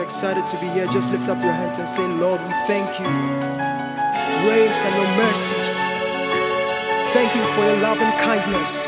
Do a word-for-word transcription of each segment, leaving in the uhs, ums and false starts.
you're excited to be here, just lift up your hands and say, Lord, we thank you. Grace and your mercies. Thank you for your love and kindness.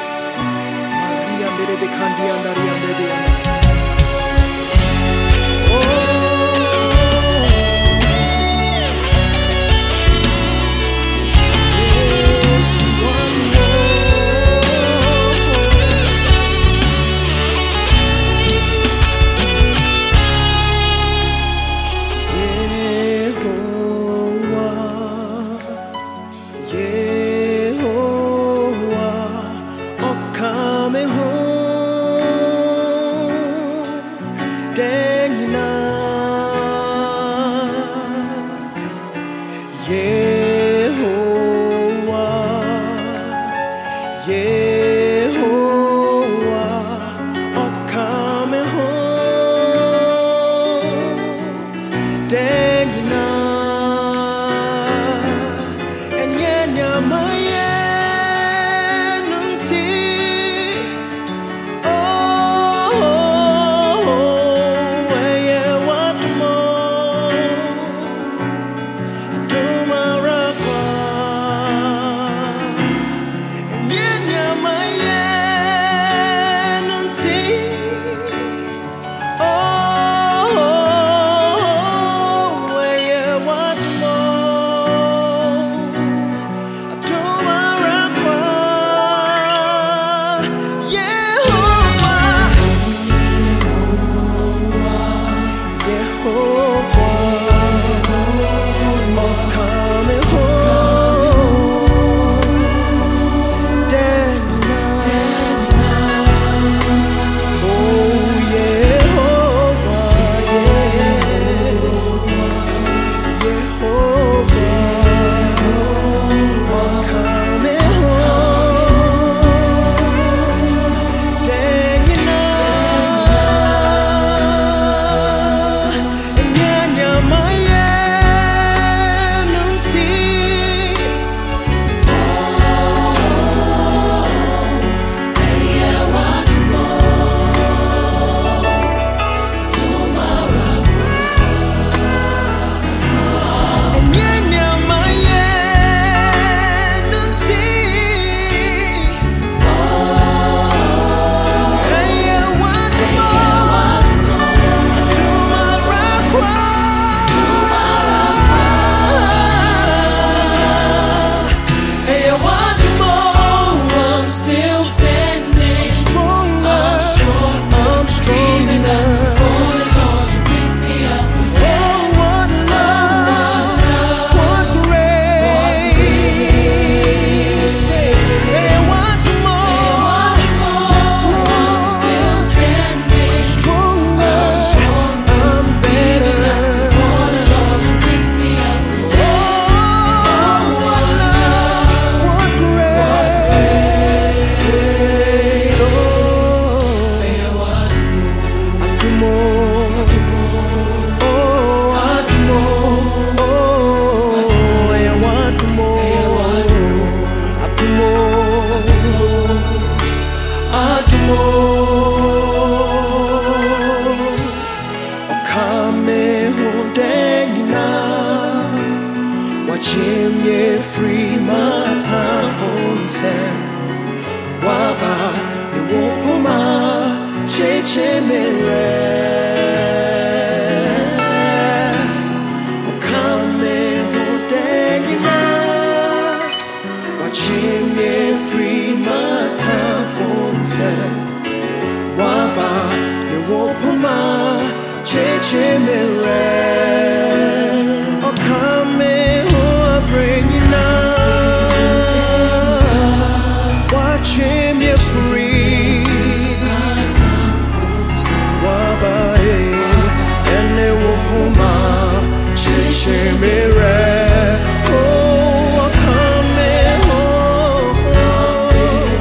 Chimney free my time for ten. Waba the wokoma cheche mere. Okame ho dengina. Chimney free my time for ten. Waba the wokoma cheche mere. Okame bring you now, watch him, you're free. Wabaye, and they will come out, chiche mere. Oh, come home,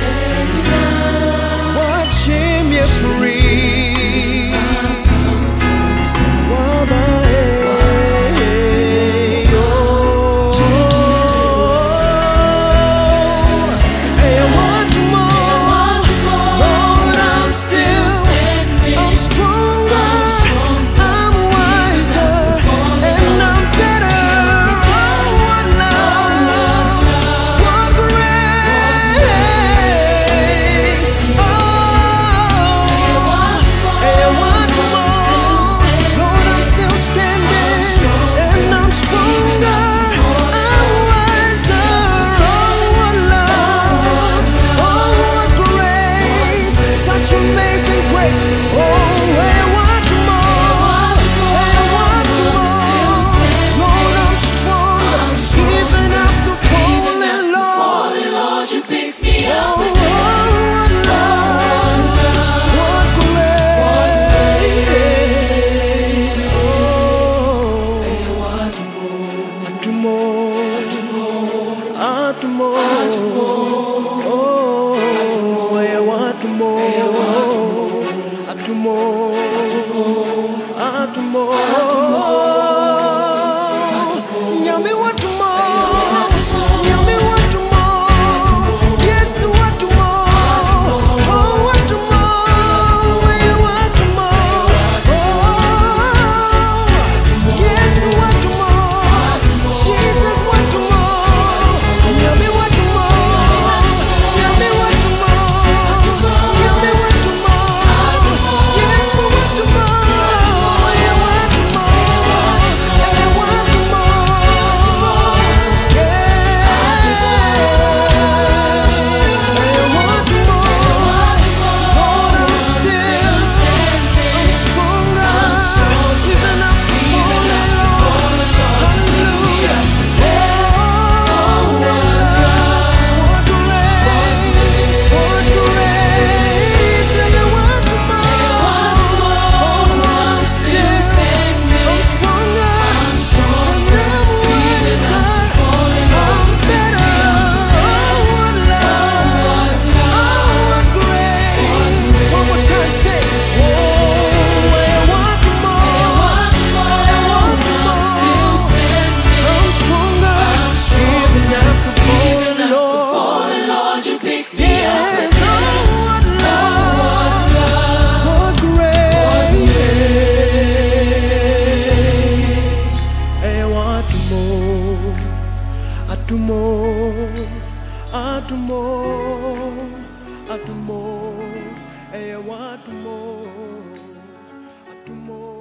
watch him, you're free. Wabaye. More want more. Nyame want more. Nyame want more. Yes, want more. Oh, want more. We want more. Oh, yes, want more. Jesus want more. Nyame want more. Nyame want more. Nyame want more. Yes, want more. I want more. I want more. Yeah, I want more. Lord, I'm still, I'm stronger, even after falling. Hallelujah. Oh, what grace, what grace, and I want more. Oh, I'm still, I'm stronger, I'm never wiser, I'm better. Oh, what love, oh, what grace. One more time, say, oh, I want more, I want more. I'm stronger, even after falling, Lord. You pick me up. Oh, what love, what grace. I want more, I do more, I do more, I do more. I want more, I do more.